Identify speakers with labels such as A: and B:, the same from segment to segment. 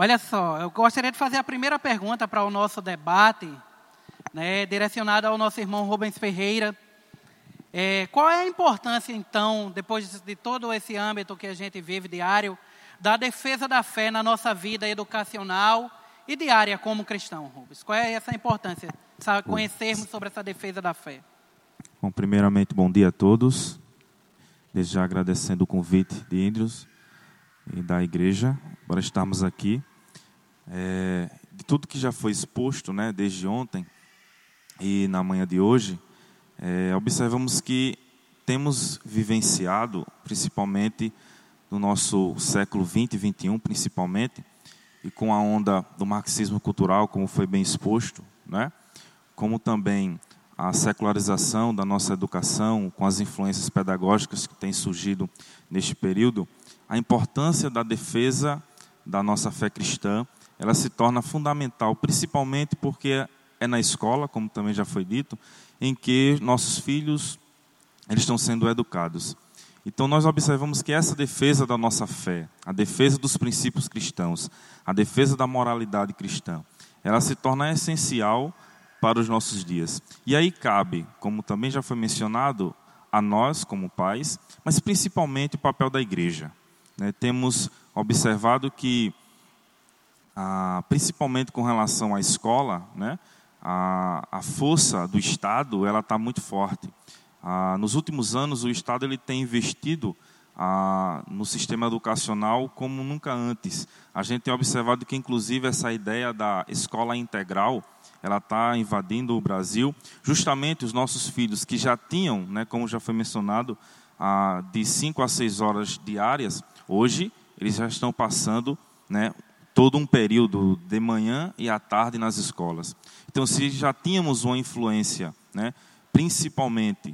A: Olha só, eu gostaria de fazer a primeira pergunta para o nosso debate, né, direcionada ao nosso irmão Rubens Ferreira. Qual é a importância, então, depois de todo esse âmbito que a gente vive diário, da defesa da fé na nossa vida educacional e diária como cristão, Rubens? Qual é essa importância, conhecermos sobre essa defesa da fé?
B: Bom, primeiramente, bom dia a todos. Desde já agradecendo o convite de Andrews e da igreja para estarmos aqui. De tudo que já foi exposto, né, desde ontem e na manhã de hoje, observamos que temos vivenciado, principalmente no nosso século 20 e 21, principalmente, e com a onda do marxismo cultural, como foi bem exposto, né, como também a secularização da nossa educação, com as influências pedagógicas que têm surgido neste período, a importância da defesa da nossa fé cristã, ela se torna fundamental, principalmente porque é na escola, como também já foi dito, em que nossos filhos eles estão sendo educados. Então nós observamos que essa defesa da nossa fé, a defesa dos princípios cristãos, a defesa da moralidade cristã, ela se torna essencial para os nossos dias. E aí cabe, como também já foi mencionado, a nós como pais, mas principalmente o papel da igreja. Temos observado que, principalmente com relação à escola, né, a força do Estado ela está muito forte. Nos últimos anos, o Estado ele tem investido no sistema educacional como nunca antes. A gente tem observado que, inclusive, essa ideia da escola integral, ela está invadindo o Brasil. Justamente os nossos filhos que já tinham, né, como já foi mencionado, de 5 a 6 horas diárias, hoje eles já estão passando, né, todo um período de manhã e à tarde nas escolas. Então, se já tínhamos uma influência, né, principalmente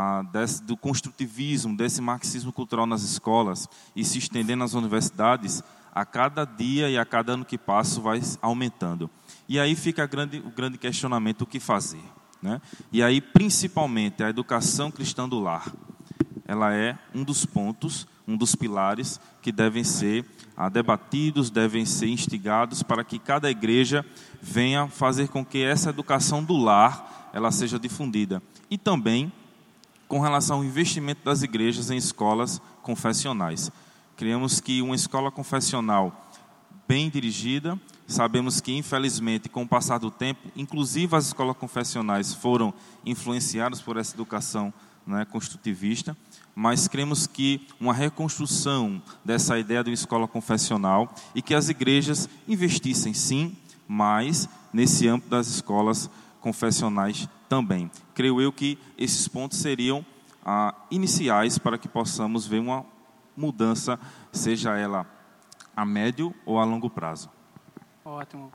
B: do construtivismo, desse marxismo cultural nas escolas e se estendendo nas universidades, a cada dia e a cada ano que passa vai aumentando. E aí fica o grande questionamento, o que fazer, né? E aí, principalmente, a educação cristã do lar, ela é um dos pontos, um dos pilares que devem ser debatidos, devem ser instigados para que cada igreja venha fazer com que essa educação do lar ela seja difundida. E também com relação ao investimento das igrejas em escolas confessionais. Creemos que uma escola confessional bem dirigida, sabemos que, infelizmente, com o passar do tempo, inclusive as escolas confessionais foram influenciadas por essa educação, né, construtivista, mas cremos que uma reconstrução dessa ideia de uma escola confessional e que as igrejas investissem, sim, mais nesse âmbito das escolas confessionais também. Creio eu que esses pontos seriam iniciais para que possamos ver uma mudança, seja ela a médio ou a longo prazo.
A: Ótimo.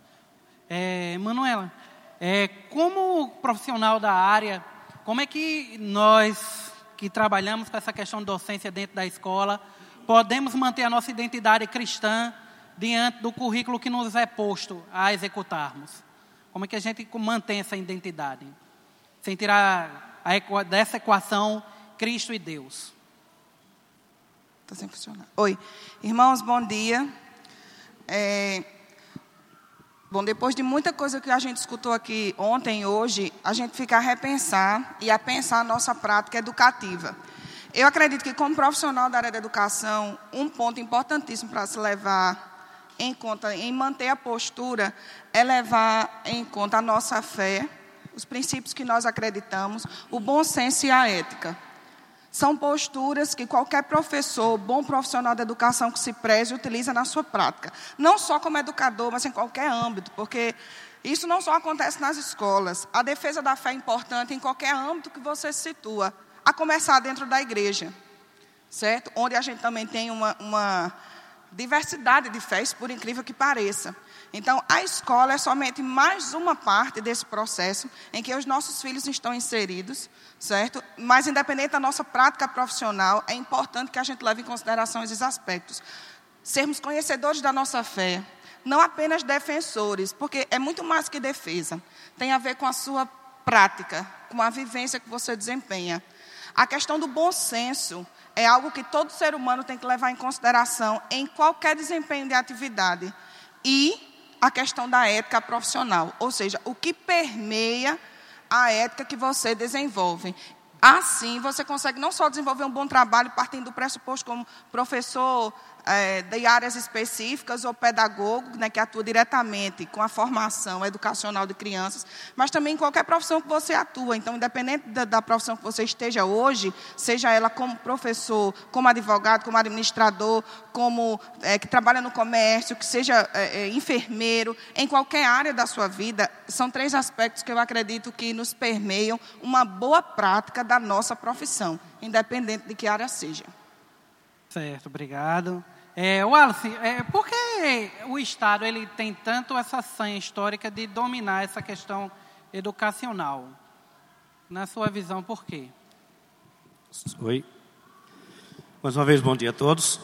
A: Manuela, como profissional da área, como é que nós que trabalhamos com essa questão de docência dentro da escola podemos manter a nossa identidade cristã diante do currículo que nos é posto a executarmos? Como é que a gente mantém essa identidade? Sem tirar dessa equação Cristo e Deus.
C: Está sem funcionar. Oi. Irmãos, bom dia. Bom, depois de muita coisa que a gente escutou aqui ontem e hoje, a gente fica a repensar e a pensar a nossa prática educativa. Eu acredito que, como profissional da área da educação, um ponto importantíssimo para se levar em conta, em manter a postura, é levar em conta a nossa fé, os princípios que nós acreditamos, o bom senso e a ética. São posturas que qualquer professor, bom profissional da educação que se preze, utiliza na sua prática. Não só como educador, mas em qualquer âmbito, porque isso não só acontece nas escolas. A defesa da fé é importante em qualquer âmbito que você se situa, a começar dentro da igreja, certo? Onde a gente também tem uma diversidade de fés, por incrível que pareça. Então, a escola é somente mais uma parte desse processo em que os nossos filhos estão inseridos, certo? Mas, independente da nossa prática profissional, é importante que a gente leve em consideração esses aspectos. Sermos conhecedores da nossa fé, não apenas defensores, porque é muito mais que defesa. Tem a ver com a sua prática, com a vivência que você desempenha. A questão do bom senso é algo que todo ser humano tem que levar em consideração em qualquer desempenho de atividade. e a questão da ética profissional, ou seja, o que permeia a ética que você desenvolve. Assim, você consegue não só desenvolver um bom trabalho partindo do pressuposto como professor de áreas específicas ou pedagogo, né, que atua diretamente com a formação educacional de crianças, mas também em qualquer profissão que você atua. Então, independente da profissão que você esteja hoje, seja ela como professor, como advogado, como administrador, como que trabalha no comércio, que seja enfermeiro, em qualquer área da sua vida, são 3 aspectos que eu acredito que nos permeiam uma boa prática da nossa profissão, independente de que área seja.
A: Certo, obrigado. Wallace, por que o Estado ele tem tanto essa sanha histórica de dominar essa questão educacional? Na sua visão, por quê?
D: Oi. Mais uma vez, bom dia a todos.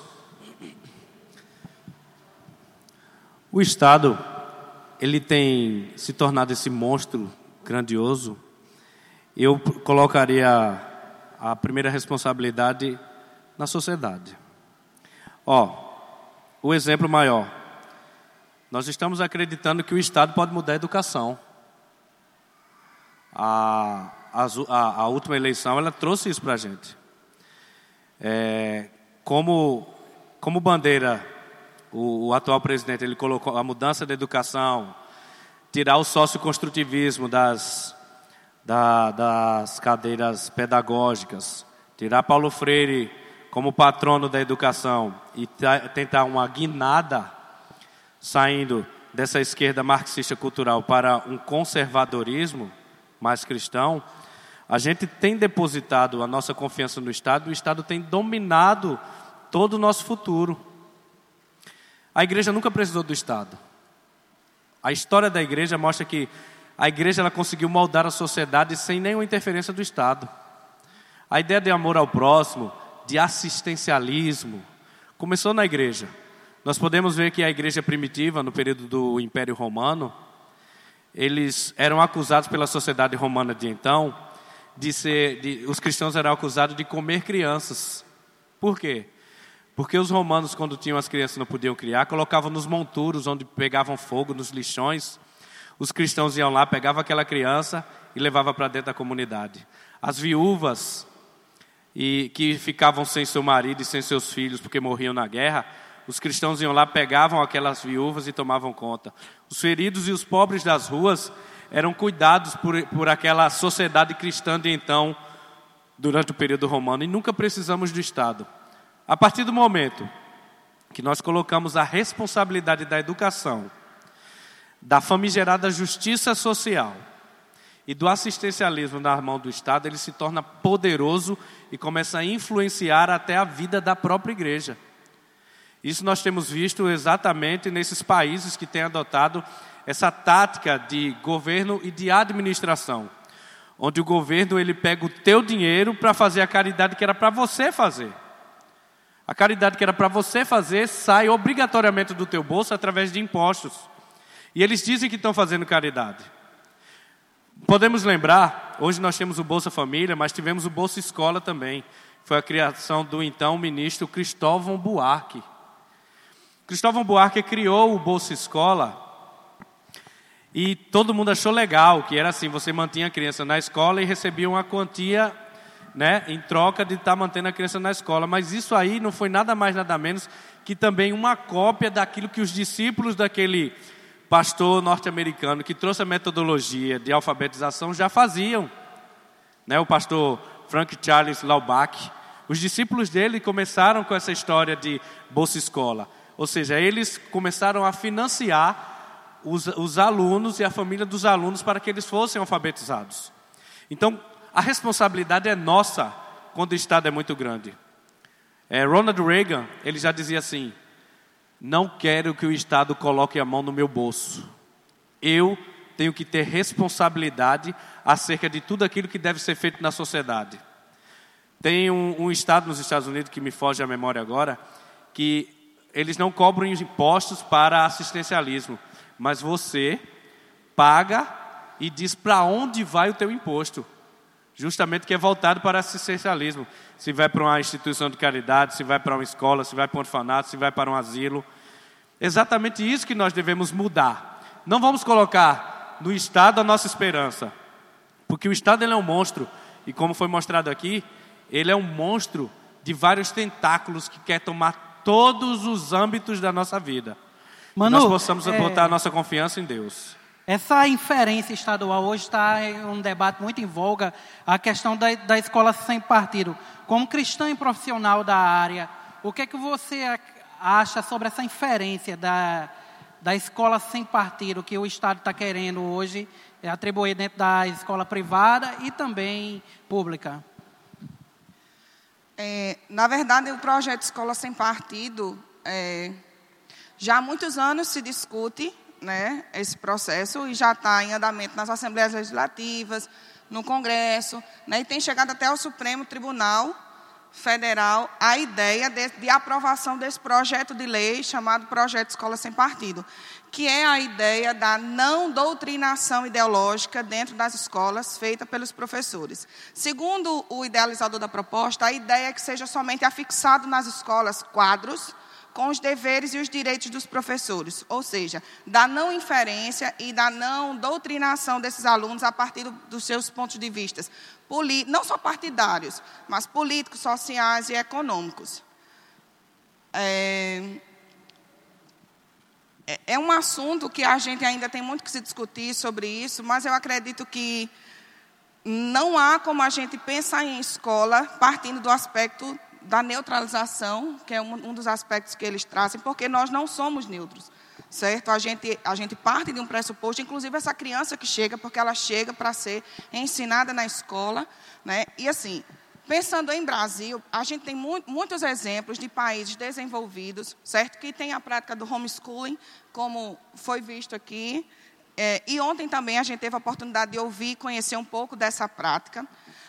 D: O Estado, ele tem se tornado esse monstro grandioso. Eu colocaria a primeira responsabilidade na sociedade. O exemplo maior. Nós estamos acreditando que o Estado pode mudar a educação. A última eleição, ela trouxe isso para a gente. Como bandeira, o atual presidente, ele colocou a mudança da educação, tirar o socioconstrutivismo das cadeiras pedagógicas, tirar Paulo Freire como patrono da educação e tentar uma guinada saindo dessa esquerda marxista cultural para um conservadorismo mais cristão, a gente tem depositado a nossa confiança no Estado e o Estado tem dominado todo o nosso futuro. A igreja nunca precisou do Estado. A história da igreja mostra que a igreja ela conseguiu moldar a sociedade sem nenhuma interferência do Estado. A ideia de amor ao próximo, de assistencialismo, começou na igreja. Nós podemos ver que a igreja primitiva, no período do Império Romano, eles eram acusados pela sociedade romana de então, os cristãos eram acusados de comer crianças. Por quê? Porque os romanos, quando tinham as crianças que não podiam criar, colocavam nos monturos onde pegavam fogo, nos lixões. Os cristãos iam lá, pegavam aquela criança e levavam para dentro da comunidade. As viúvas que ficavam sem seu marido e sem seus filhos porque morriam na guerra, os cristãos iam lá, pegavam aquelas viúvas e tomavam conta. Os feridos e os pobres das ruas eram cuidados por aquela sociedade cristã de então, durante o período romano, e nunca precisamos do Estado. A partir do momento que nós colocamos a responsabilidade da educação, da famigerada justiça social e do assistencialismo na mão do Estado, ele se torna poderoso e começa a influenciar até a vida da própria igreja. Isso nós temos visto exatamente nesses países que têm adotado essa tática de governo e de administração, onde o governo ele pega o teu dinheiro para fazer a caridade que era para você fazer. A caridade que era para você fazer sai obrigatoriamente do teu bolso através de impostos. E eles dizem que estão fazendo caridade. Podemos lembrar, hoje nós temos o Bolsa Família, mas tivemos o Bolsa Escola também. Foi a criação do então ministro Cristóvão Buarque. Cristóvão Buarque criou o Bolsa Escola e todo mundo achou legal, que era assim, você mantinha a criança na escola e recebia uma quantia, né, em troca de estar mantendo a criança na escola. Mas isso aí não foi nada mais, nada menos que também uma cópia daquilo que os discípulos daquele pastor norte-americano que trouxe a metodologia de alfabetização já faziam, né? O pastor Frank Charles Laubach. Os discípulos dele começaram com essa história de Bolsa Escola. Ou seja, eles começaram a financiar os alunos e a família dos alunos para que eles fossem alfabetizados. Então, a responsabilidade é nossa quando o Estado é muito grande. Ronald Reagan, ele já dizia assim: não quero que o Estado coloque a mão no meu bolso. Eu tenho que ter responsabilidade acerca de tudo aquilo que deve ser feito na sociedade. Tem um estado nos Estados Unidos, que me foge a memória agora, que eles não cobram impostos para assistencialismo, mas você paga e diz para onde vai o teu imposto. Justamente que é voltado para assistencialismo. Se vai para uma instituição de caridade, se vai para uma escola, se vai para um orfanato, se vai para um asilo. Exatamente isso que nós devemos mudar. Não vamos colocar no Estado a nossa esperança, porque o Estado ele é um monstro, e como foi mostrado aqui, ele é um monstro de vários tentáculos que quer tomar todos os âmbitos da nossa vida.
A: Manu,
D: nós possamos botar a nossa confiança em Deus.
A: Essa inferência estadual hoje está em um debate muito em voga, a questão da escola sem partido. Como cristão e profissional da área, o que é que você acha sobre essa inferência da escola sem partido que o Estado está querendo hoje atribuir dentro da escola privada e também pública?
C: Na verdade, o projeto Escola Sem Partido, já há muitos anos se discute, né, esse processo e já está em andamento nas Assembleias Legislativas, no Congresso, né, e tem chegado até ao Supremo Tribunal Federal a ideia de aprovação desse projeto de lei chamado Projeto Escola Sem Partido, que é a ideia da não doutrinação ideológica dentro das escolas feita pelos professores. Segundo o idealizador da proposta, a ideia é que seja somente afixado nas escolas quadros com os deveres e os direitos dos professores, ou seja, da não inferência e da não doutrinação desses alunos a partir dos seus pontos de vista, não só partidários, mas políticos, sociais e econômicos. É um assunto que a gente ainda tem muito que se discutir sobre isso, mas eu acredito que não há como a gente pensar em escola partindo do aspecto da neutralização, que é um dos aspectos que eles trazem, porque nós não somos neutros, certo? A gente parte de um pressuposto, inclusive essa criança que chega, porque ela chega para ser ensinada na escola, né? E assim, pensando em Brasil, a gente tem muitos exemplos de países desenvolvidos, certo? Que tem a prática do homeschooling, como foi visto aqui, e ontem também a gente teve a oportunidade de ouvir e conhecer um pouco dessa prática,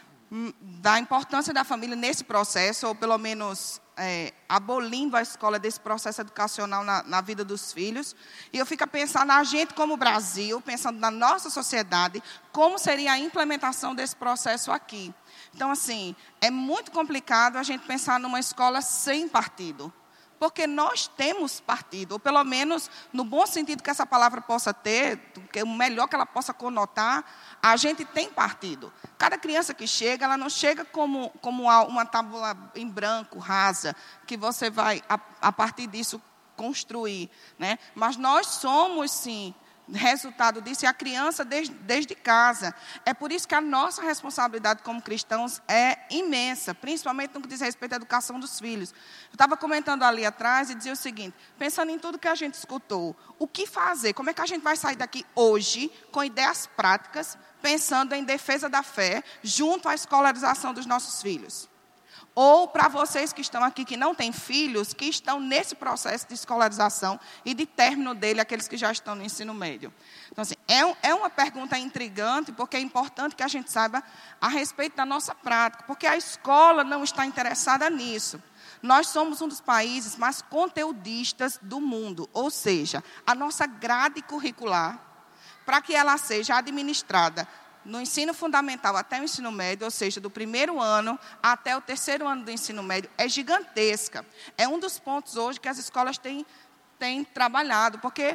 C: da importância da família nesse processo, ou pelo menos abolindo a escola desse processo educacional na vida dos filhos. E eu fico a pensar na gente como Brasil, pensando na nossa sociedade, como seria a implementação desse processo aqui. Então, assim, é muito complicado a gente pensar numa escola sem partido, porque nós temos partido, ou pelo menos no bom sentido que essa palavra possa ter, que é o melhor que ela possa conotar, a gente tem partido. Cada criança que chega, ela não chega como uma tábua em branco, rasa, que você vai, a partir disso, construir, né? Mas nós somos, sim, resultado disso, e a criança desde casa. É por isso que a nossa responsabilidade como cristãos é imensa, principalmente no que diz respeito à educação dos filhos. Eu estava comentando ali atrás e dizia o seguinte, pensando em tudo que a gente escutou, o que fazer? Como é que a gente vai sair daqui hoje com ideias práticas, pensando em defesa da fé, junto à escolarização dos nossos filhos? Ou para vocês que estão aqui, que não têm filhos, que estão nesse processo de escolarização e de término dele, aqueles que já estão no ensino médio. Então, assim, é uma pergunta intrigante, porque é importante que a gente saiba a respeito da nossa prática, porque a escola não está interessada nisso. Nós somos um dos países mais conteudistas do mundo, ou seja, a nossa grade curricular, para que ela seja administrada no ensino fundamental até o ensino médio, ou seja, do primeiro ano até o terceiro ano do ensino médio, é gigantesca. É um dos pontos hoje que as escolas têm trabalhado, porque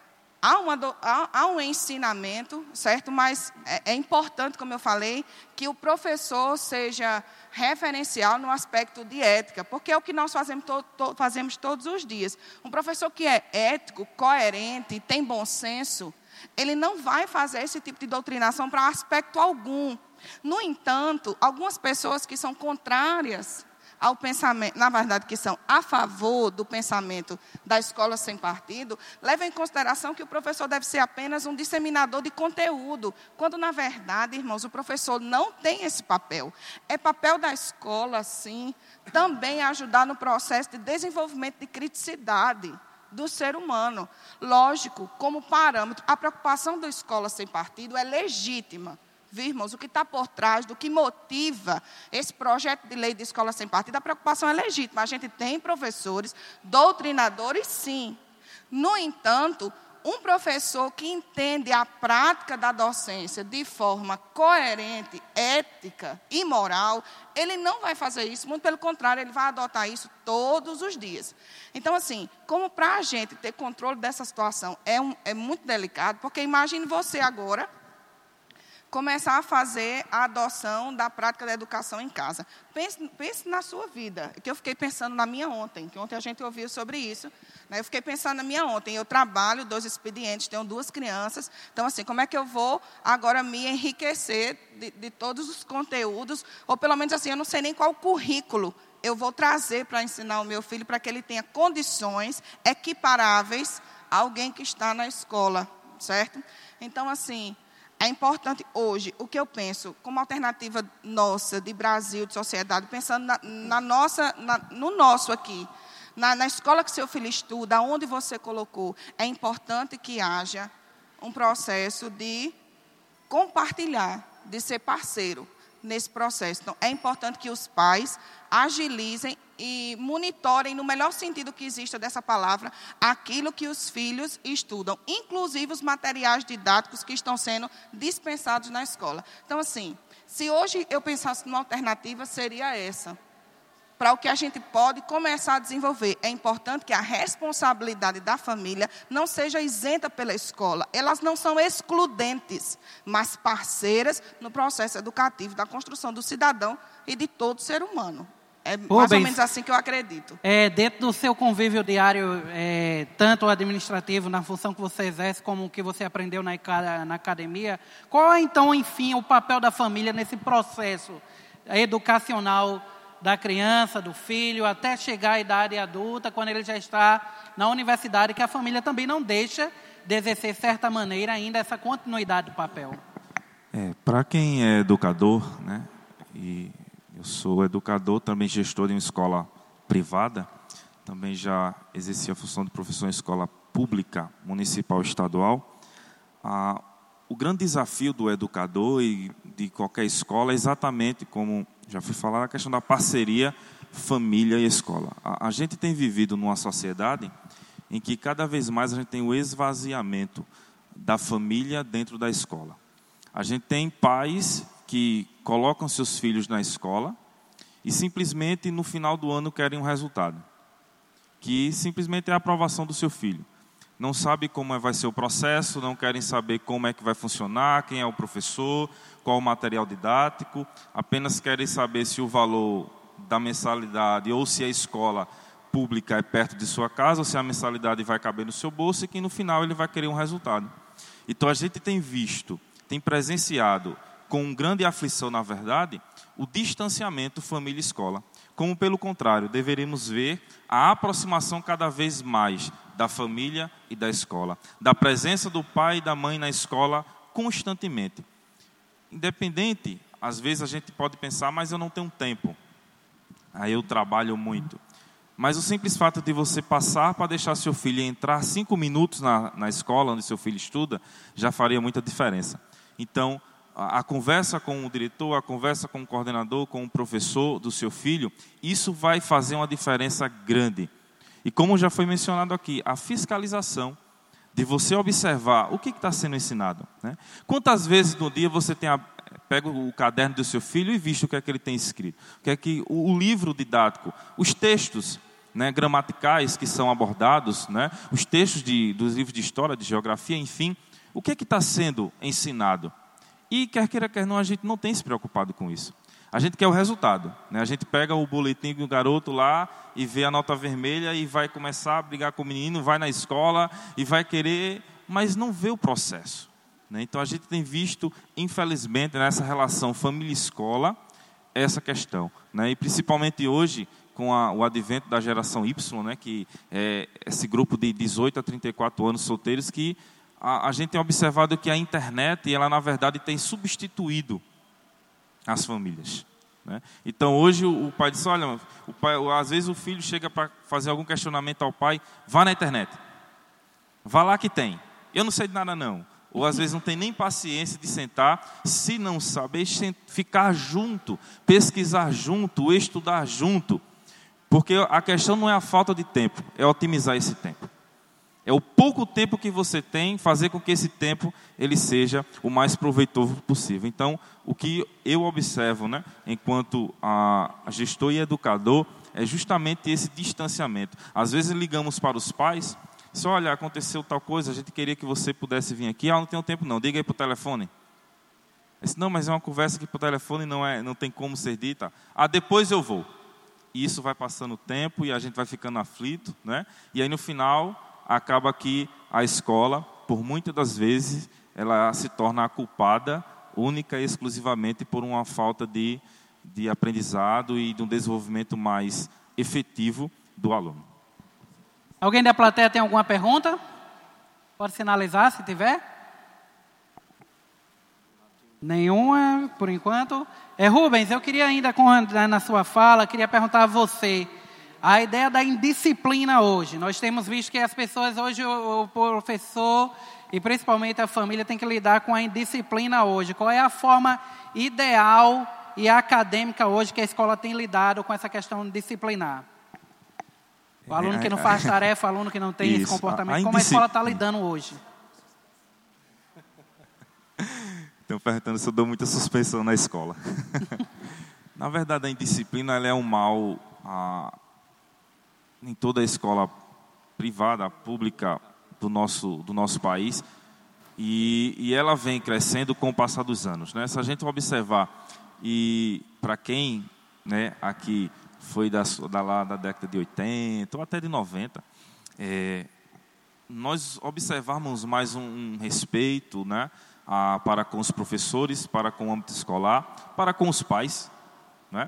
C: há um ensinamento, certo? Mas é importante, como eu falei, que o professor seja referencial no aspecto de ética, porque é o que nós fazemos todos os dias. Um professor que é ético, coerente, tem bom senso, ele não vai fazer esse tipo de doutrinação para aspecto algum. No entanto, algumas pessoas que são contrárias ao pensamento, na verdade, que são a favor do pensamento da escola sem partido, levam em consideração que o professor deve ser apenas um disseminador de conteúdo, quando, na verdade, irmãos, o professor não tem esse papel. É papel da escola, sim, também ajudar no processo de desenvolvimento de criticidade do ser humano. Lógico, como parâmetro, a preocupação da escola sem partido é legítima. Viu, irmãos, o que está por trás, do que motiva esse projeto de lei de escola sem partido, a preocupação é legítima. A gente tem professores, doutrinadores, sim. No entanto, um professor que entende a prática da docência de forma coerente, ética e moral, ele não vai fazer isso, muito pelo contrário, ele vai adotar isso todos os dias. Então, assim, como para a gente ter controle dessa situação é muito delicado, porque imagine você agora começar a fazer a adoção da prática da educação em casa. Pense na sua vida, que eu fiquei pensando na minha ontem, que ontem a gente ouviu sobre isso, né? Eu fiquei pensando na minha ontem, eu trabalho 2 expedientes, tenho 2 crianças, então assim, como é que eu vou agora me enriquecer de todos os conteúdos, ou pelo menos assim, eu não sei nem qual currículo eu vou trazer para ensinar o meu filho, para que ele tenha condições equiparáveis a alguém que está na escola, certo? Então assim, é importante hoje, o que eu penso, como alternativa nossa, de Brasil, de sociedade, pensando no nosso aqui, na escola que seu filho estuda, onde você colocou, é importante que haja um processo de compartilhar, de ser parceiro nesse processo. Então, é importante que os pais agilizem e monitorem, no melhor sentido que exista dessa palavra, aquilo que os filhos estudam, inclusive os materiais didáticos que estão sendo dispensados na escola. Então, assim, se hoje eu pensasse numa alternativa, seria essa. Para o que a gente pode começar a desenvolver. É importante que a responsabilidade da família não seja isenta pela escola. Elas não são excludentes, mas parceiras no processo educativo da construção do cidadão e de todo ser humano. É mais ou menos assim que eu acredito.
A: Dentro do seu convívio diário, tanto administrativo, na função que você exerce, como o que você aprendeu na academia, qual é, então, enfim, o papel da família nesse processo educacional da criança, do filho, até chegar à idade adulta, quando ele já está na universidade, que a família também não deixa de exercer, de certa maneira, ainda essa continuidade do papel?
B: Para quem é educador, né, e eu sou educador, também gestor de uma escola privada, também já exerci a função de professor em escola pública, municipal e estadual. O grande desafio do educador e de qualquer escola é exatamente, como já fui falar, a questão da parceria família e escola. A gente tem vivido numa sociedade em que cada vez mais a gente tem o esvaziamento da família dentro da escola. A gente tem pais que colocam seus filhos na escola e simplesmente no final do ano querem um resultado, que simplesmente é a aprovação do seu filho. Não sabe como vai ser o processo, não querem saber como é que vai funcionar, quem é o professor, qual o material didático, apenas querem saber se o valor da mensalidade ou se a escola pública é perto de sua casa, ou se a mensalidade vai caber no seu bolso e que no final ele vai querer um resultado. Então a gente tem visto, tem presenciado com grande aflição, na verdade, o distanciamento família-escola. Como, pelo contrário, deveríamos ver a aproximação cada vez mais da família e da escola, da presença do pai e da mãe na escola constantemente. Independente, às vezes a gente pode pensar, mas eu não tenho tempo, aí eu trabalho muito. Mas o simples fato de você passar para deixar seu filho entrar 5 minutos na escola onde seu filho estuda, já faria muita diferença. Então, a conversa com o diretor, a conversa com o coordenador, com o professor do seu filho, isso vai fazer uma diferença grande. E como já foi mencionado aqui, a fiscalização de você observar o que está sendo ensinado, né? Quantas vezes no dia você pega o caderno do seu filho e visto o que é que ele tem escrito? O que é que o livro didático, os textos, né, gramaticais que são abordados, né, os textos dos livros de história, de geografia, enfim, o que é que está sendo ensinado? E quer queira, quer não, a gente não tem se preocupado com isso. A gente quer o resultado, né? A gente pega o boletim do garoto lá e vê a nota vermelha e vai começar a brigar com o menino, vai na escola e vai querer, mas não vê o processo, né? Então a gente tem visto, infelizmente, nessa relação família-escola, essa questão, né? E principalmente hoje, com o advento da geração Y, né? Que é esse grupo de 18 a 34 anos solteiros, que a gente tem observado que a internet, ela na verdade tem substituído as famílias, né? Então hoje o pai diz, olha, às vezes o filho chega para fazer algum questionamento ao pai, vá na internet, vá lá que tem, eu não sei de nada não. Ou às vezes não tem nem paciência de sentar, se não saber, ficar junto, pesquisar junto, estudar junto, porque a questão não é a falta de tempo, é otimizar esse tempo. É o pouco tempo que você tem, fazer com que esse tempo ele seja o mais proveitoso possível. Então, o que eu observo, né, enquanto gestor e educador, é justamente esse distanciamento. Às vezes ligamos para os pais, se olha, aconteceu tal coisa, a gente queria que você pudesse vir aqui. Não tenho tempo não, diga aí para o telefone. Disse, não, mas é uma conversa que por telefone não tem como ser dita. Depois eu vou. E isso vai passando o tempo e a gente vai ficando aflito, né? E aí no final acaba que a escola, por muitas das vezes, ela se torna a culpada única e exclusivamente por uma falta de aprendizado e de um desenvolvimento mais efetivo do aluno.
A: Alguém da plateia tem alguma pergunta? Pode sinalizar se tiver. Nenhuma, por enquanto. Rubens, eu queria ainda, na sua fala, queria perguntar a você, a ideia da indisciplina hoje. Nós temos visto que as pessoas hoje, o professor e principalmente a família, tem que lidar com a indisciplina hoje. Qual é a forma ideal e acadêmica hoje que a escola tem lidado com essa questão disciplinar? O aluno que não faz tarefa, o aluno que não tem esse comportamento. Como a escola está lidando hoje?
B: Estão perguntando se eu dou muita suspensão na escola. Na verdade, a indisciplina ela é um mal em toda a escola privada, pública do nosso país. E ela vem crescendo com o passar dos anos, né? Se a gente observar, e para quem, né, aqui foi da década de 80 ou até de 90, nós observamos mais um respeito, né, para com os professores, para com o âmbito escolar, para com os pais, né?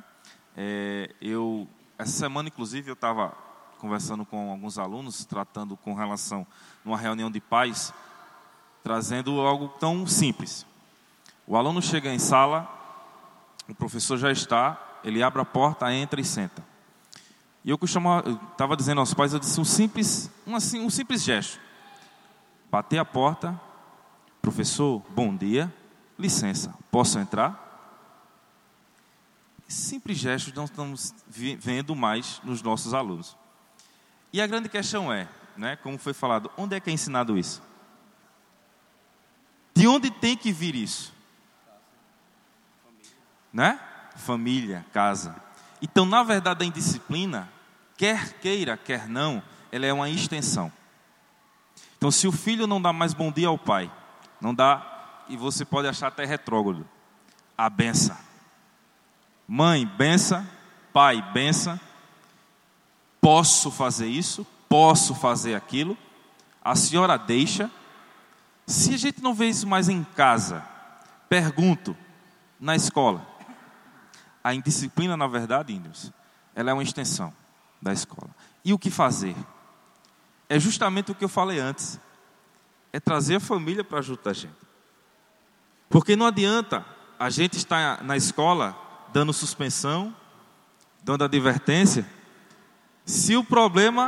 B: Essa semana, inclusive, eu estava conversando com alguns alunos, tratando com relação numa reunião de pais, trazendo algo tão simples. O aluno chega em sala, o professor já está, ele abre a porta, entra e senta. E eu estava dizendo aos pais, eu disse um simples gesto. Bater a porta, professor, bom dia, licença, posso entrar? Simples gestos não estamos vendo mais nos nossos alunos. E a grande questão é, né, como foi falado, onde é que é ensinado isso? De onde tem que vir isso? Né? Família, casa. Então, na verdade, a indisciplina, quer queira, quer não, ela é uma extensão. Então, se o filho não dá mais bom dia ao pai, não dá, e você pode achar até retrógrado, a benção. Mãe, benção. Pai, benção. Posso fazer isso, posso fazer aquilo. A senhora deixa. Se a gente não vê isso mais em casa, pergunto, na escola. A indisciplina, na verdade, índios, ela é uma extensão da escola. E o que fazer? É justamente o que eu falei antes. É trazer a família para junto da gente. Porque não adianta a gente estar na escola dando suspensão, dando advertência, se o problema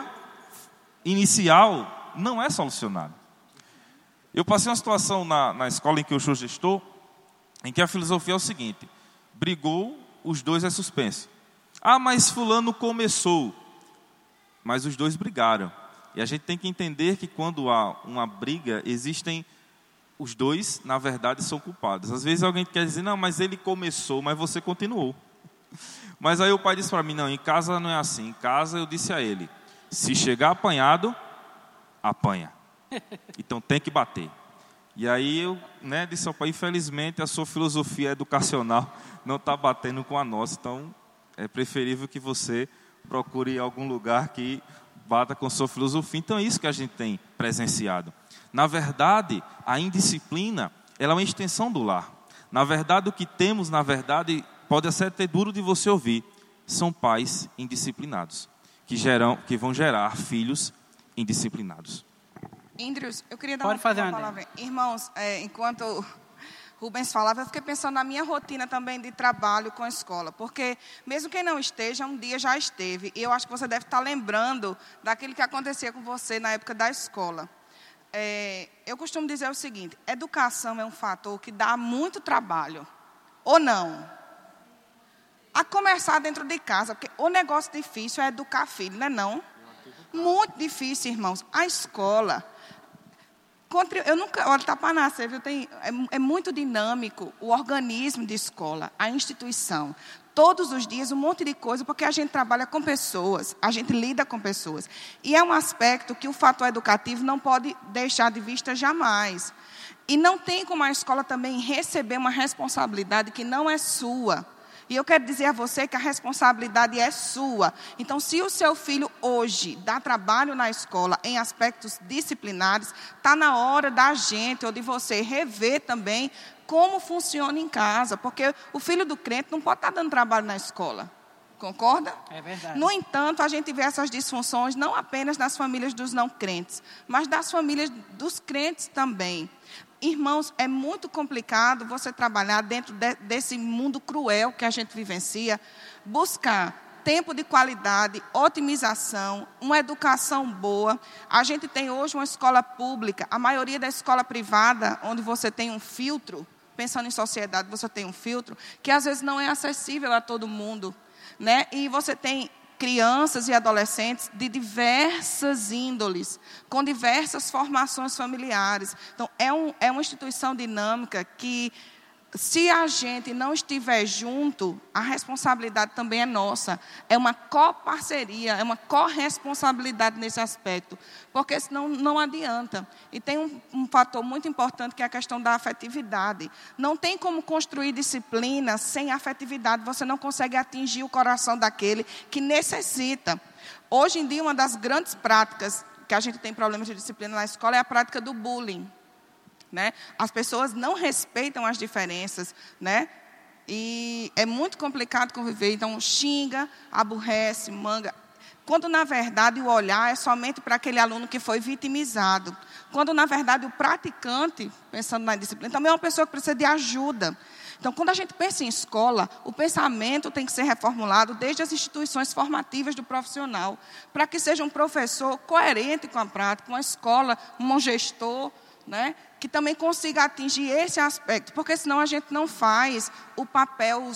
B: inicial não é solucionado. Eu passei uma situação na escola em que eu sou gestor, em que a filosofia é o seguinte: brigou, os dois é suspenso. Mas fulano começou. Mas os dois brigaram. E a gente tem que entender que quando há uma briga, existem os dois, na verdade, são culpados. Às vezes alguém quer dizer, não, mas ele começou, mas você continuou. Mas aí o pai disse para mim, não, em casa não é assim. Em casa eu disse a ele, se chegar apanhado, apanha. Então tem que bater. E aí eu, né, disse ao pai, infelizmente a sua filosofia educacional não está batendo com a nossa. Então é preferível que você procure algum lugar que bata com sua filosofia. Então é isso que a gente tem presenciado. Na verdade, a indisciplina, ela é uma extensão do lar. Na verdade, o que temos, na verdade, pode até duro de você ouvir, são pais indisciplinados, que vão gerar filhos indisciplinados.
C: Indrius, eu queria dar uma palavra. Irmãos, enquanto Rubens falava, eu fiquei pensando na minha rotina também de trabalho com a escola, porque mesmo quem não esteja, um dia já esteve, e eu acho que você deve estar lembrando daquilo que acontecia com você na época da escola. Eu costumo dizer o seguinte, educação é um fator que dá muito trabalho, ou não? A começar dentro de casa, porque o negócio difícil é educar filho, não é não? Muito difícil, irmãos. A escola... Eu nunca... Olha, está para nascer, viu? É muito dinâmico o organismo de escola, a instituição. Todos os dias, um monte de coisa, porque a gente trabalha com pessoas, a gente lida com pessoas. E é um aspecto que o fator educativo não pode deixar de vista jamais. E não tem como a escola também receber uma responsabilidade que não é sua. E eu quero dizer a você que a responsabilidade é sua. Então, se o seu filho hoje dá trabalho na escola em aspectos disciplinares, está na hora da gente ou de você rever também como funciona em casa. Porque o filho do crente não pode estar dando trabalho na escola. Concorda?
A: É verdade.
C: No entanto, a gente vê essas disfunções não apenas nas famílias dos não crentes, mas das famílias dos crentes também. Irmãos, é muito complicado você trabalhar dentro desse mundo cruel que a gente vivencia, buscar tempo de qualidade, otimização, uma educação boa. A gente tem hoje uma escola pública, a maioria da escola privada, onde você tem um filtro, pensando em sociedade, você tem um filtro, que às vezes não é acessível a todo mundo, né? E você tem crianças e adolescentes de diversas índoles, com diversas formações familiares. Então, é uma instituição dinâmica que, se a gente não estiver junto, a responsabilidade também é nossa. É uma coparceria, é uma corresponsabilidade nesse aspecto, porque senão não adianta. E tem um fator muito importante, que é a questão da afetividade. Não tem como construir disciplina sem afetividade. Você não consegue atingir o coração daquele que necessita. Hoje em dia, uma das grandes práticas que a gente tem problemas de disciplina na escola é a prática do bullying. Né? As pessoas não respeitam as diferenças, né? E é muito complicado conviver. Então, xinga, aborrece, manga. Quando, na verdade, o olhar é somente para aquele aluno que foi vitimizado. Quando, na verdade, o praticante, pensando na disciplina, também é uma pessoa que precisa de ajuda. Então, quando a gente pensa em escola, o pensamento tem que ser reformulado desde as instituições formativas do profissional, para que seja um professor coerente com a prática, uma escola, um gestor, né, que também consiga atingir esse aspecto, porque senão a gente não faz o papel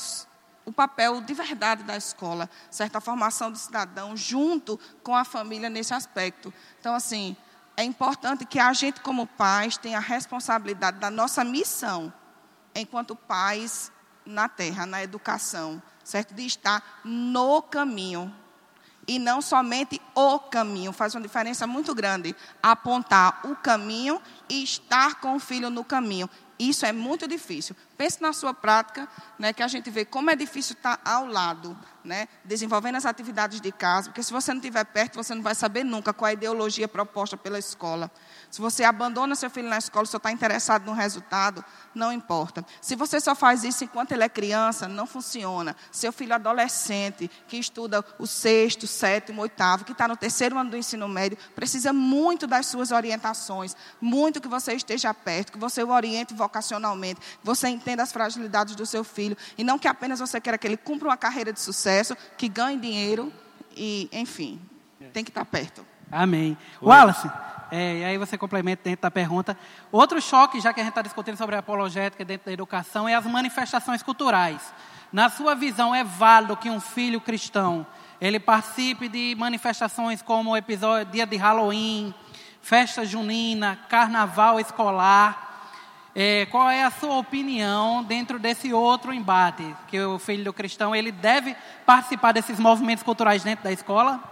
C: de verdade da escola, certa formação do cidadão junto com a família nesse aspecto. Então, assim, é importante que a gente, como pais, tenha a responsabilidade da nossa missão, enquanto pais na terra, na educação, certo? De estar no caminho. E não somente o caminho. Faz uma diferença muito grande apontar o caminho e estar com o filho no caminho. Isso é muito difícil. Pense na sua prática, né, que a gente vê como é difícil estar ao lado, né, desenvolvendo as atividades de casa, porque se você não estiver perto, você não vai saber nunca qual é a ideologia proposta pela escola. Se você abandona seu filho na escola, só está interessado no resultado, não importa. Se você só faz isso enquanto ele é criança, não funciona. Seu filho adolescente, que estuda o 6º, 7º, 8º, que está no 3º ano do ensino médio, precisa muito das suas orientações, muito que você esteja perto, que você o oriente vocacionalmente, que você entenda as fragilidades do seu filho, e não que apenas você queira que ele cumpra uma carreira de sucesso, que ganhe dinheiro, e, enfim, tem que estar perto.
A: Amém. Wallace, e aí você complementa dentro da pergunta. Outro choque, já que a gente está discutindo sobre a apologética dentro da educação, é as manifestações culturais. Na sua visão, é válido que um filho cristão ele participe de manifestações como o episódio dia de Halloween, festa junina, carnaval escolar? Qual é a sua opinião dentro desse outro embate? Que o filho do cristão ele deve participar desses movimentos culturais dentro da escola?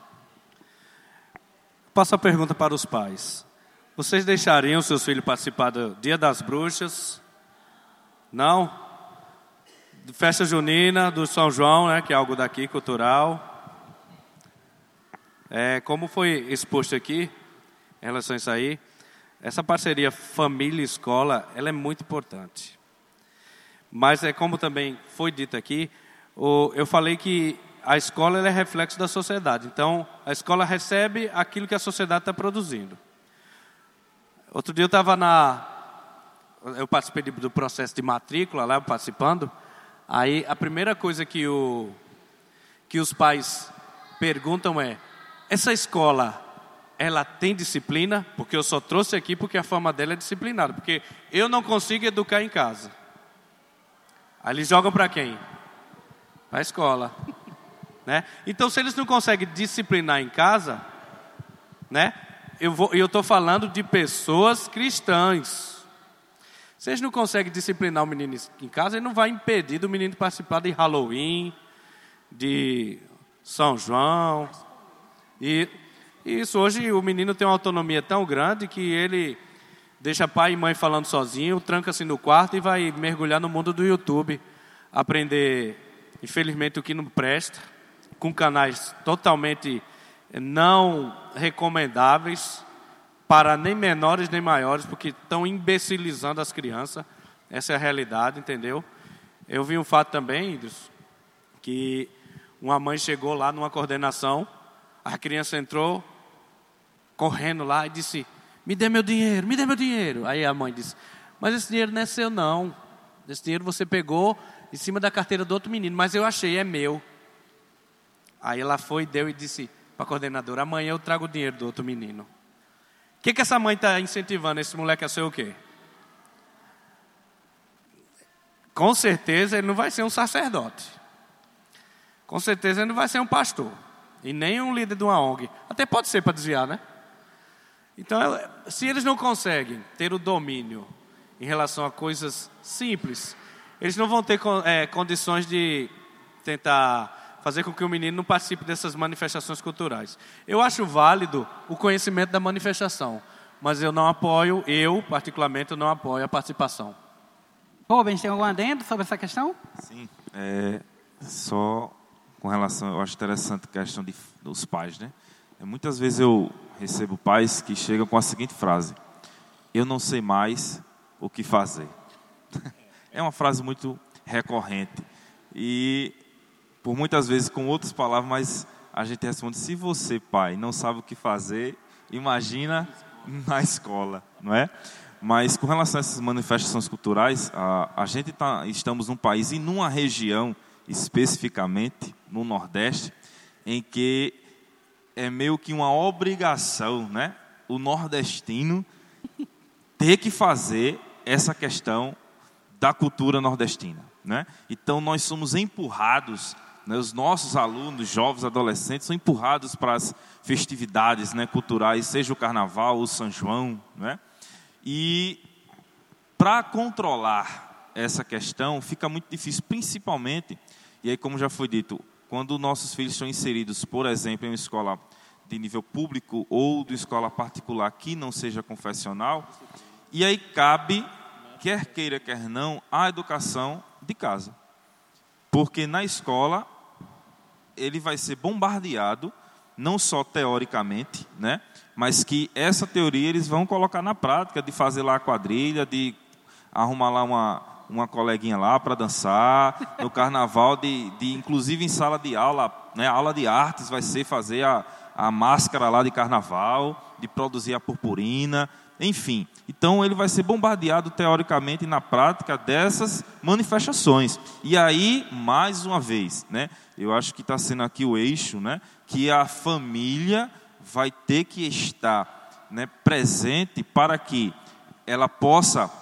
D: Passo a pergunta para os pais. Vocês deixariam seus filhos participar do Dia das Bruxas? Não? Festa junina, do São João, né, que é algo daqui, cultural. Como foi exposto aqui, em relação a isso aí, essa parceria família e escola, ela é muito importante. Mas como também foi dito aqui, eu falei que a escola ela é reflexo da sociedade. Então, a escola recebe aquilo que a sociedade está produzindo. Outro dia eu participei do processo de matrícula lá, participando. Aí, a primeira coisa que os pais perguntam é: essa escola, ela tem disciplina? Porque eu só trouxe aqui porque a forma dela é disciplinada. Porque eu não consigo educar em casa. Aí eles jogam para quem? Para a escola. Né? Então, se eles não conseguem disciplinar em casa, né? Eu estou falando de pessoas cristãs. Vocês não conseguem disciplinar o menino em casa, ele não vai impedir do menino participar de Halloween, de São João. E isso, hoje o menino tem uma autonomia tão grande que ele deixa pai e mãe falando sozinho, tranca-se no quarto e vai mergulhar no mundo do YouTube, aprender, infelizmente, o que não presta, com canais totalmente não recomendáveis para nem menores nem maiores, porque estão imbecilizando as crianças. Essa é a realidade, entendeu? Eu vi um fato também, Idris, que uma mãe chegou lá numa coordenação, a criança entrou correndo lá e disse: me dê meu dinheiro, me dê meu dinheiro. Aí a mãe disse: mas esse dinheiro não é seu não, esse dinheiro você pegou em cima da carteira do outro menino, mas eu achei, é meu. Aí ela foi, deu e disse para a coordenadora: amanhã eu trago o dinheiro do outro menino. O que essa mãe está incentivando esse moleque a ser o quê? Com certeza ele não vai ser um sacerdote. Com certeza ele não vai ser um pastor. E nem um líder de uma ONG. Até pode ser para desviar, né? Então, se eles não conseguem ter o domínio em relação a coisas simples, eles não vão ter condições de tentar fazer com que o menino não participe dessas manifestações culturais. Eu acho válido o conhecimento da manifestação, mas eu particularmente, não apoio a participação.
A: Rubens, tem algum adendo sobre essa questão?
B: Sim, só com relação, eu acho interessante a questão dos pais, né? Muitas vezes eu recebo pais que chegam com a seguinte frase: eu não sei mais o que fazer. É uma frase muito recorrente e por muitas vezes com outras palavras, mas a gente responde: se você, pai, não sabe o que fazer, imagina na escola, não é? Mas com relação a essas manifestações culturais, estamos num país e numa região, especificamente no Nordeste, em que é meio que uma obrigação, né? O nordestino ter que fazer essa questão da cultura nordestina, né? Então nós somos empurrados, né? Os nossos alunos, jovens, adolescentes, são empurrados para as festividades, né, culturais, seja o Carnaval, o São João, né? E para controlar essa questão fica muito difícil, principalmente, e aí como já foi dito, quando nossos filhos são inseridos, por exemplo, em uma escola de nível público ou de escola particular que não seja confessional, e aí cabe, quer queira, quer não, a educação de casa. Porque na escola ele vai ser bombardeado, não só teoricamente, né, mas que essa teoria eles vão colocar na prática, de fazer lá a quadrilha, de arrumar lá uma coleguinha lá para dançar, no carnaval, de inclusive em sala de aula, né, aula de artes vai ser fazer a máscara lá de carnaval, de produzir a purpurina, enfim. Então ele vai ser bombardeado teoricamente e na prática dessas manifestações. E aí, mais uma vez, né, eu acho que está sendo aqui o eixo, né, que a família vai ter que estar, né, presente para que ela possa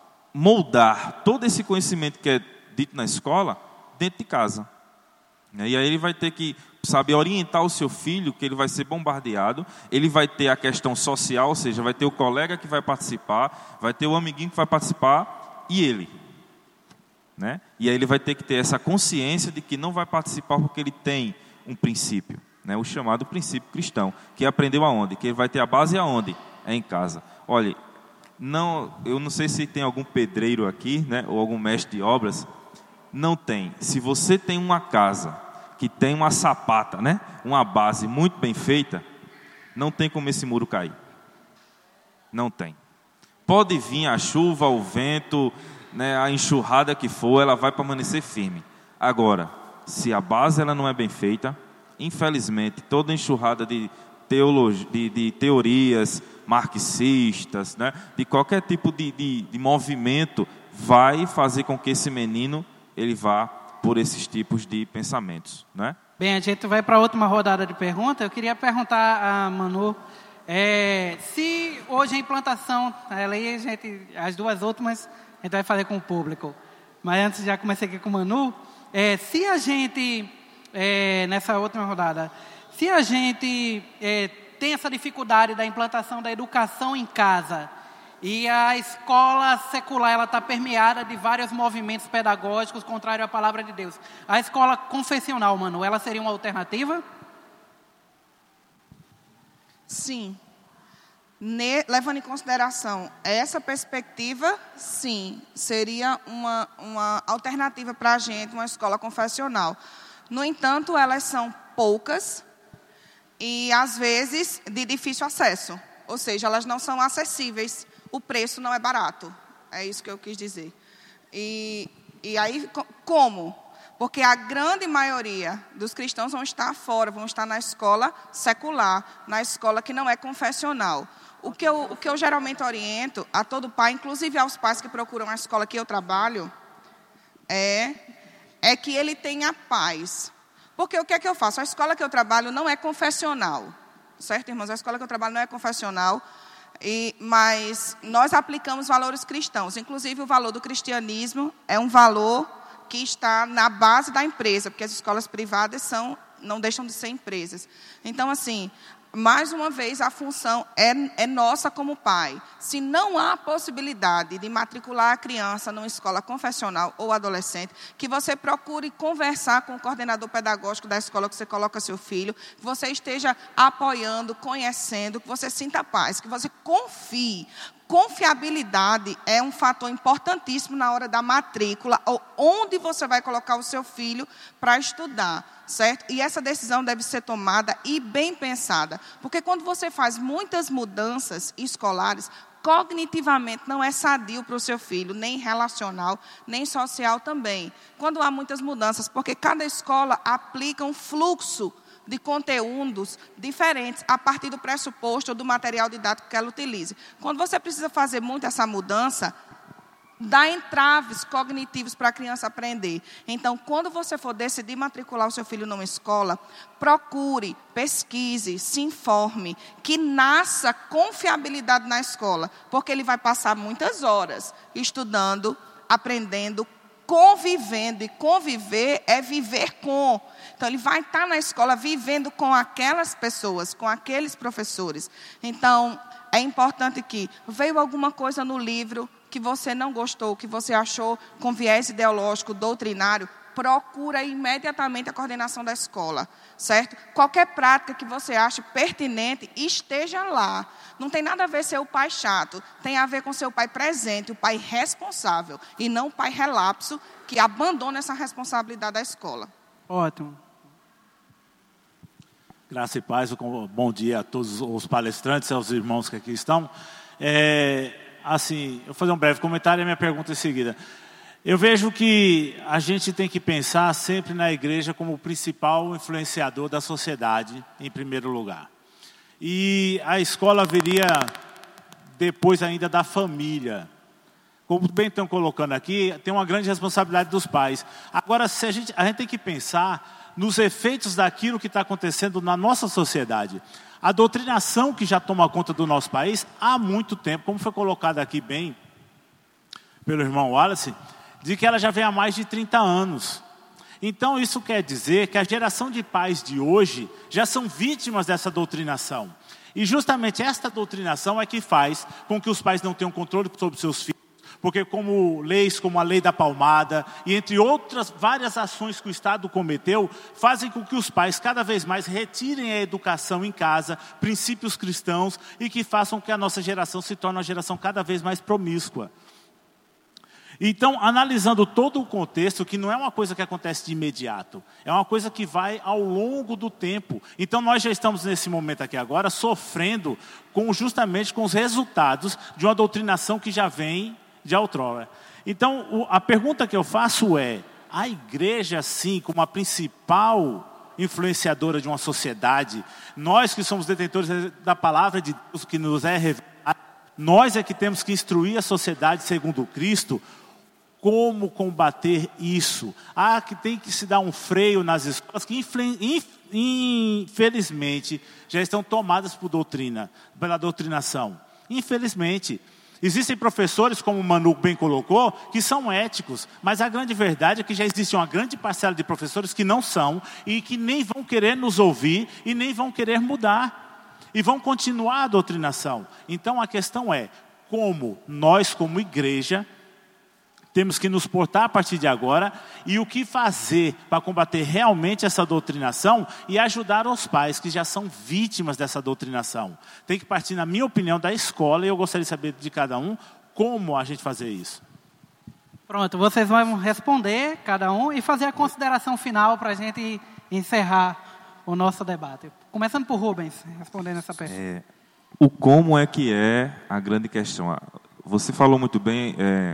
B: moldar todo esse conhecimento que é dito na escola dentro de casa. E aí ele vai ter que saber orientar o seu filho, que ele vai ser bombardeado, ele vai ter a questão social, ou seja, vai ter o colega que vai participar, vai ter o amiguinho que vai participar e ele, né? E aí ele vai ter que ter essa consciência de que não vai participar porque ele tem um princípio, né? O chamado princípio cristão, que aprendeu aonde? Que ele vai ter a base aonde? É em casa. Olha, eu não sei se tem algum pedreiro aqui, né? Ou algum mestre de obras. Não tem. Se você tem uma casa que tem uma sapata, né, uma base muito bem feita, não tem como esse muro cair. Não tem. Pode vir a chuva, o vento, né, a enxurrada que for, ela vai permanecer firme. Agora, se a base ela não é bem feita, infelizmente, toda enxurrada de teorias marxistas, né, de qualquer tipo de movimento, vai fazer com que esse menino ele vá por esses tipos de pensamentos, né?
A: Bem, a gente vai para a última rodada de perguntas. Eu queria perguntar a Manu, se hoje a implantação, as duas últimas a gente vai fazer com o público, mas antes já comecei aqui com o Manu, se a gente, nessa última rodada, se a gente tem essa dificuldade da implantação da educação em casa, e a escola secular ela está permeada de vários movimentos pedagógicos contrários à palavra de Deus, a escola confessional, Manu, ela seria uma alternativa?
C: Sim. Levando em consideração essa perspectiva, sim, seria uma alternativa para a gente, uma escola confessional. No entanto, elas são poucas e, às vezes, de difícil acesso. Ou seja, elas não são acessíveis, o preço não é barato. É isso que eu quis dizer. E aí, como? Porque a grande maioria dos cristãos vão estar fora, vão estar na escola secular, na escola que não é confessional. O que eu geralmente oriento a todo pai, inclusive aos pais que procuram a escola que eu trabalho, é que ele tenha paz. Porque o que é que eu faço? A escola que eu trabalho não é confessional. Certo, irmãos? A escola que eu trabalho não é confessional, mas nós aplicamos valores cristãos. Inclusive, o valor do cristianismo é um valor que está na base da empresa, porque as escolas privadas não deixam de ser empresas. Então, assim, mais uma vez, a função é nossa como pai. Se não há possibilidade de matricular a criança numa escola confessional ou adolescente, que você procure conversar com o coordenador pedagógico da escola que você coloca seu filho, que você esteja apoiando, conhecendo, que você sinta paz, que você confie. Confiabilidade é um fator importantíssimo na hora da matrícula, ou onde você vai colocar o seu filho para estudar, certo? E essa decisão deve ser tomada e bem pensada, porque quando você faz muitas mudanças escolares, cognitivamente não é sadio para o seu filho, nem relacional, nem social também. Quando há muitas mudanças, porque cada escola aplica um fluxo de conteúdos diferentes a partir do pressuposto ou do material didático que ela utilize. Quando você precisa fazer muito essa mudança, dá entraves cognitivos para a criança aprender. Então, quando você for decidir matricular o seu filho numa escola, procure, pesquise, se informe, que nasça confiabilidade na escola, porque ele vai passar muitas horas estudando, aprendendo, convivendo, e conviver é viver com. Então, ele vai estar na escola vivendo com aquelas pessoas, com aqueles professores. Então, é importante que veio alguma coisa no livro que você não gostou, que você achou com viés ideológico, doutrinário, procura imediatamente a coordenação da escola, certo? Qualquer prática que você ache pertinente, esteja lá. Não tem nada a ver ser o pai chato, tem a ver com ser o pai presente, o pai responsável, e não o pai relapso que abandona essa responsabilidade da escola.
A: Ótimo.
E: Graça e paz, bom dia a todos os palestrantes, aos irmãos que aqui estão. Assim, eu vou fazer um breve comentário e a minha pergunta em seguida. Eu vejo que a gente tem que pensar sempre na igreja como o principal influenciador da sociedade, em primeiro lugar. E a escola viria depois ainda da família. Como bem estão colocando aqui, tem uma grande responsabilidade dos pais. Agora, a gente tem que pensar nos efeitos daquilo que está acontecendo na nossa sociedade. A doutrinação que já toma conta do nosso país há muito tempo, como foi colocado aqui bem pelo irmão Wallace, de que ela já vem há mais de 30 anos. Então, isso quer dizer que a geração de pais de hoje já são vítimas dessa doutrinação. E justamente esta doutrinação é que faz com que os pais não tenham controle sobre seus filhos, porque como leis como a lei da palmada e entre outras várias ações que o Estado cometeu, fazem com que os pais cada vez mais retirem a educação em casa, princípios cristãos, e que façam que a nossa geração se torne uma geração cada vez mais promíscua. Então, analisando todo o contexto, que não é uma coisa que acontece de imediato, é uma coisa que vai ao longo do tempo. Então, nós já estamos nesse momento aqui agora, sofrendo justamente com os resultados de uma doutrinação que já vem de outrora. Então, a pergunta que eu faço é, a igreja, sim, como a principal influenciadora de uma sociedade, nós que somos detentores da palavra de Deus, que nos é revelada, nós é que temos que instruir a sociedade segundo Cristo. Como combater isso? Que tem que se dar um freio nas escolas que infelizmente já estão tomadas pela doutrinação. Infelizmente. Existem professores, como o Manu bem colocou, que são éticos, mas a grande verdade é que já existe uma grande parcela de professores que não são e que nem vão querer nos ouvir e nem vão querer mudar. e vão continuar a doutrinação. Então a questão é como nós, como igreja, temos que nos portar a partir de agora e o que fazer para combater realmente essa doutrinação e ajudar os pais que já são vítimas dessa doutrinação. Tem que partir, na minha opinião, da escola, e eu gostaria de saber de cada um como a gente fazer isso.
A: Pronto, vocês vão responder, cada um, e fazer a consideração final para a gente encerrar o nosso debate. Começando por Rubens, respondendo essa pergunta.
B: O como é que é a grande questão. Você falou muito bem,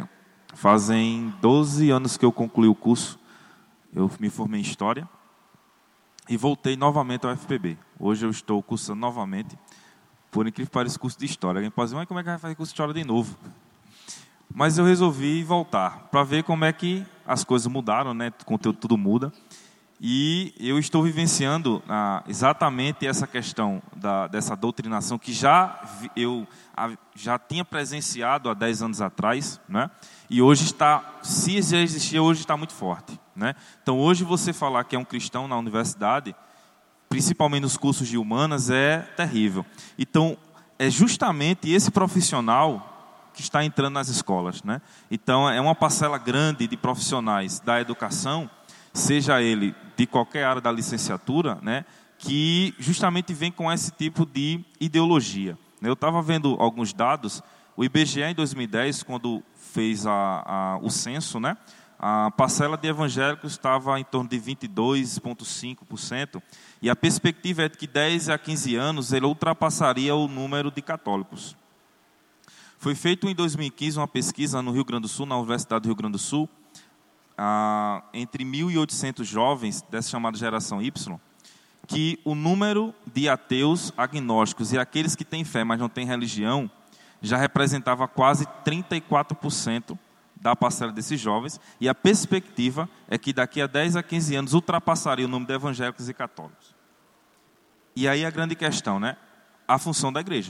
B: fazem 12 anos que eu concluí o curso, eu me formei em História e voltei novamente ao FPB. Hoje eu estou cursando novamente, por incrível que pareça, curso de História. Alguém pode dizer, mas como é que vai fazer curso de História de novo? Mas eu resolvi voltar, para ver como é que as coisas mudaram, né? O conteúdo tudo muda. E eu estou vivenciando exatamente essa questão dessa doutrinação que eu já tinha presenciado há 10 anos atrás, né? E hoje se já existia, hoje está muito forte, né? Então hoje você falar que é um cristão na universidade, principalmente nos cursos de humanas, é terrível. Então é justamente esse profissional que está entrando nas escolas, né? Então é uma parcela grande de profissionais da educação, seja ele de qualquer área da licenciatura, né, que justamente vem com esse tipo de ideologia. Eu estava vendo alguns dados, o IBGE em 2010, quando fez o censo, né, a parcela de evangélicos estava em torno de 22,5%, e a perspectiva é de que 10 a 15 anos ele ultrapassaria o número de católicos. Foi feito em 2015 uma pesquisa no Rio Grande do Sul, na Universidade do Rio Grande do Sul, entre 1.800 jovens dessa chamada geração Y, que o número de ateus, agnósticos e aqueles que têm fé, mas não têm religião, já representava quase 34% da parcela desses jovens, e a perspectiva é que daqui a 10 a 15 anos ultrapassaria o número de evangélicos e católicos. E aí a grande questão, né? A função da igreja.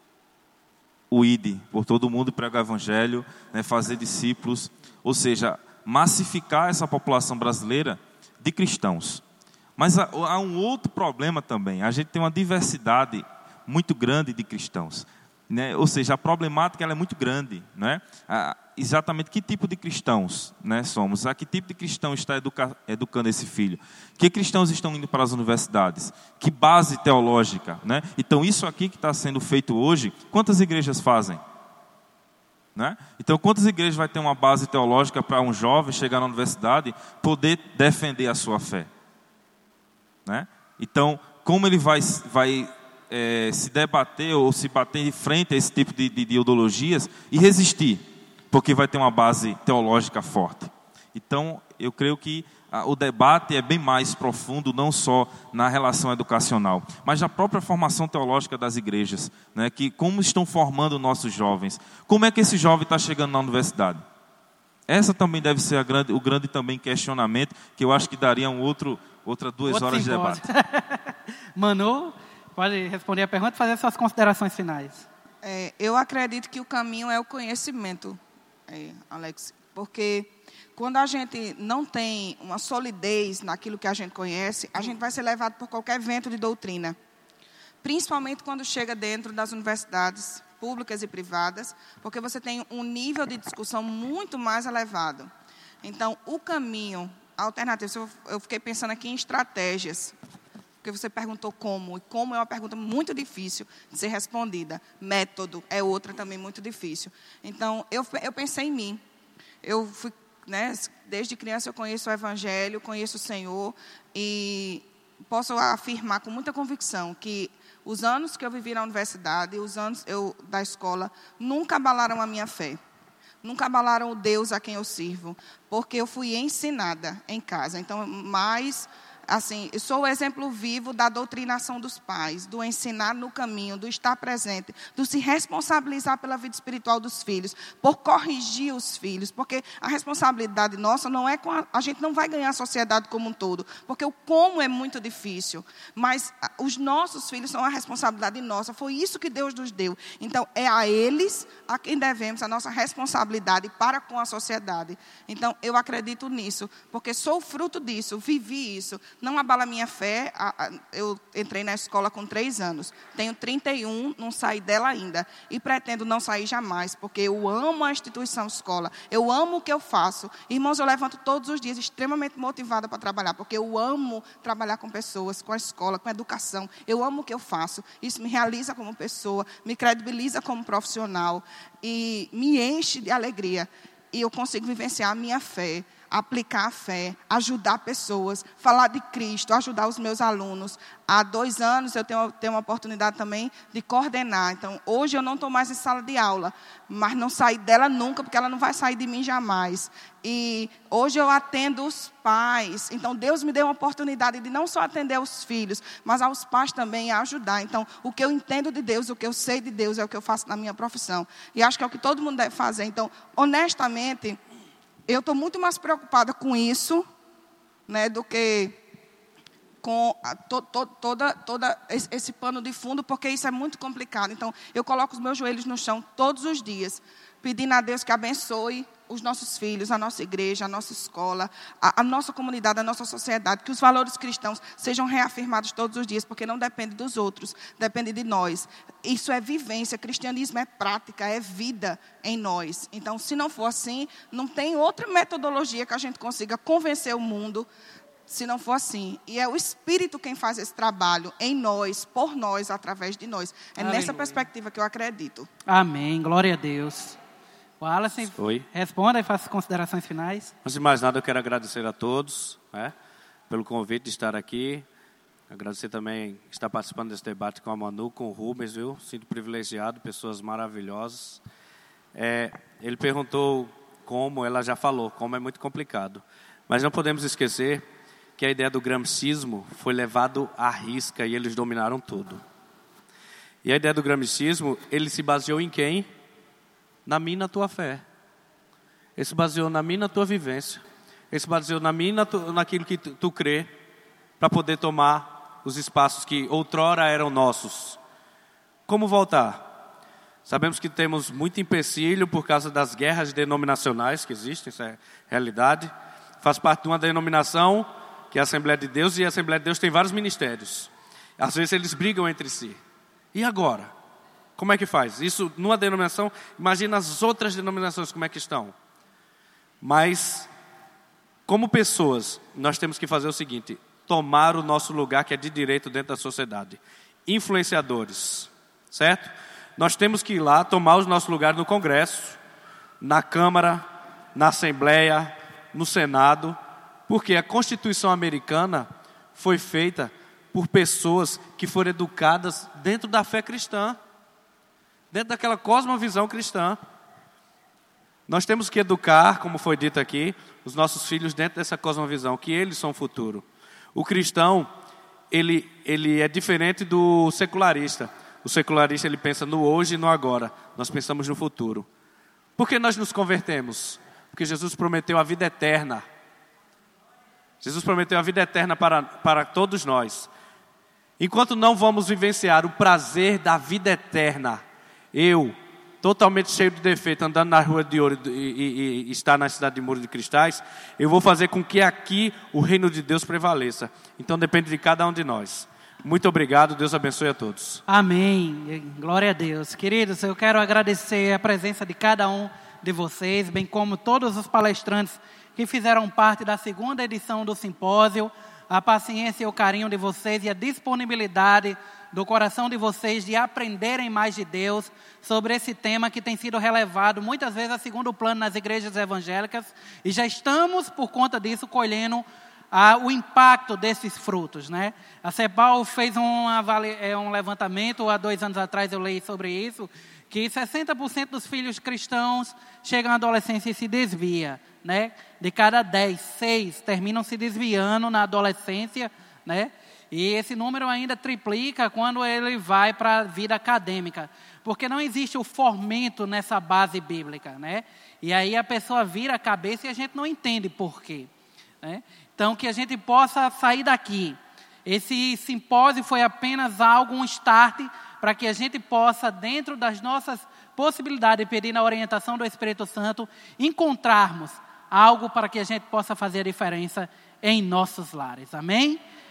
B: O ID, por todo mundo, pregar o evangelho, né, fazer discípulos, ou seja, massificar essa população brasileira de cristãos. Mas há um outro problema também. A gente tem uma diversidade muito grande de cristãos, né? Ou seja, a problemática ela é muito grande, né? Exatamente que tipo de cristãos, né, somos? A que tipo de cristão está educando esse filho? Que cristãos estão indo para as universidades? Que base teológica, né? Então isso aqui que está sendo feito hoje, quantas igrejas fazem? Né? Então, quantas igrejas vai ter uma base teológica para um jovem chegar na universidade poder defender a sua fé? Né? Então, como ele vai se debater ou se bater de frente a esse tipo de ideologias e resistir? Porque vai ter uma base teológica forte. Então, eu creio que o debate é bem mais profundo, não só na relação educacional, mas na própria formação teológica das igrejas, né? Que como estão formando nossos jovens, como é que esse jovem está chegando na universidade? Essa também deve ser o grande também questionamento, que eu acho que daria outra 2 horas de debate.
A: Manu, pode responder a pergunta e fazer suas considerações finais.
C: Eu acredito que o caminho é o conhecimento, Alex, porque quando a gente não tem uma solidez naquilo que a gente conhece, a gente vai ser levado por qualquer vento de doutrina. Principalmente quando chega dentro das universidades públicas e privadas, porque você tem um nível de discussão muito mais elevado. Então, o caminho alternativo, eu fiquei pensando aqui em estratégias, porque você perguntou como, e como é uma pergunta muito difícil de ser respondida. Método é outra também muito difícil. Então, eu pensei em mim. Eu fui, né, desde criança eu conheço o Evangelho, conheço o Senhor e posso afirmar com muita convicção que os anos que eu vivi na universidade, os anos da escola, nunca abalaram a minha fé. Nunca abalaram o Deus a quem eu sirvo, porque eu fui ensinada em casa. Então, eu sou o exemplo vivo da doutrinação dos pais, do ensinar no caminho, do estar presente, do se responsabilizar pela vida espiritual dos filhos, por corrigir os filhos, porque a responsabilidade nossa não é a gente não vai ganhar a sociedade como um todo, porque o como é muito difícil, mas os nossos filhos são a responsabilidade nossa, foi isso que Deus nos deu. Então, é a eles a quem devemos a nossa responsabilidade para com a sociedade. Então, eu acredito nisso, porque sou fruto disso, vivi isso. não abala a minha fé. Eu entrei na escola com 3 anos. Tenho 31, não saí dela ainda. E pretendo não sair jamais, porque eu amo a instituição escola. Eu amo o que eu faço. Irmãos, eu levanto todos os dias extremamente motivada para trabalhar, porque eu amo trabalhar com pessoas, com a escola, com a educação. Eu amo o que eu faço. Isso me realiza como pessoa, me credibiliza como profissional e me enche de alegria. E eu consigo vivenciar a minha fé, aplicar a fé, ajudar pessoas, falar de Cristo, ajudar os meus alunos. Há 2 anos eu tenho uma oportunidade também de coordenar. Então, hoje eu não estou mais em sala de aula, mas não saí dela nunca, porque ela não vai sair de mim jamais. E hoje eu atendo os pais. Então, Deus me deu uma oportunidade de não só atender aos filhos, mas aos pais também a ajudar. Então, o que eu entendo de Deus, o que eu sei de Deus, é o que eu faço na minha profissão. E acho que é o que todo mundo deve fazer. Então, honestamente, eu estou muito mais preocupada com isso, né, do que com todo esse pano de fundo, porque isso é muito complicado. Então, eu coloco os meus joelhos no chão todos os dias, pedindo a Deus que abençoe os nossos filhos, a nossa igreja, a nossa escola, a nossa comunidade, a nossa sociedade, que os valores cristãos sejam reafirmados todos os dias, porque não depende dos outros, depende de nós. Isso é vivência, cristianismo é prática, é vida em nós. Então, se não for assim, não tem outra metodologia que a gente consiga convencer o mundo, se não for assim. E é o Espírito quem faz esse trabalho em nós, por nós, através de nós. É
A: Aleluia.
C: Nessa perspectiva que eu acredito.
A: Amém. Glória a Deus. Wallace, responda e faça considerações finais.
D: Antes de mais nada, eu quero agradecer a todos, né, pelo convite de estar aqui. Agradecer também estar participando desse debate com a Manu, com o Rubens, viu? Sinto privilegiado, pessoas maravilhosas. Ele perguntou como, ela já falou, como é muito complicado. Mas não podemos esquecer que a ideia do gramscismo foi levado à risca e eles dominaram tudo. E a ideia do gramscismo, ele se baseou em quem? Na minha e na tua fé. Ele se baseou na minha e na tua vivência. Ele se baseou na minha e naquilo que tu crê, para poder tomar os espaços que outrora eram nossos. Como voltar? Sabemos que temos muito empecilho por causa das guerras denominacionais que existem, isso é realidade. Faz parte de uma denominação que é a Assembleia de Deus, e a Assembleia de Deus tem vários ministérios. Às vezes eles brigam entre si. E agora? Como é que faz? Isso numa denominação, imagina as outras denominações como é que estão. Mas, como pessoas, nós temos que fazer o seguinte: tomar o nosso lugar que é de direito dentro da sociedade. Influenciadores, certo? Nós temos que ir lá tomar os nossos lugares no Congresso, na Câmara, na Assembleia, no Senado, porque a Constituição americana foi feita por pessoas que foram educadas dentro da fé cristã, dentro daquela cosmovisão cristã. Nós temos que educar, como foi dito aqui, os nossos filhos dentro dessa cosmovisão, que eles são o futuro. O cristão, ele é diferente do secularista. O secularista, ele pensa no hoje e no agora. Nós pensamos no futuro. Por que nós nos convertemos? Porque Jesus prometeu a vida eterna. Jesus prometeu a vida eterna para todos nós. Enquanto não vamos vivenciar o prazer da vida eterna, eu, totalmente cheio de defeito, andando na rua de ouro e estar na cidade de Muro de Cristais, eu vou fazer com que aqui o reino de Deus prevaleça. Então depende de cada um de nós. Muito obrigado, Deus abençoe a todos.
A: Amém. Glória a Deus. Queridos, eu quero agradecer a presença de cada um de vocês, bem como todos os palestrantes que fizeram parte da 2ª edição do simpósio, a paciência e o carinho de vocês e a disponibilidade do coração de vocês de aprenderem mais de Deus sobre esse tema que tem sido relevado muitas vezes a segundo plano nas igrejas evangélicas, e já estamos, por conta disso, colhendo o impacto desses frutos, né? A CEPAL fez um levantamento, há 2 anos atrás eu li sobre isso, que 60% dos filhos cristãos chegam à adolescência e se desvia, né? De cada 10, 6 terminam se desviando na adolescência, né? E esse número ainda triplica quando ele vai para a vida acadêmica, porque não existe o fomento nessa base bíblica, né? E aí a pessoa vira a cabeça e a gente não entende por quê, né? Então, que a gente possa sair daqui. Esse simpósio foi apenas um start para que a gente possa, dentro das nossas possibilidades, pedindo a orientação do Espírito Santo, encontrarmos algo para que a gente possa fazer a diferença em nossos lares. Amém?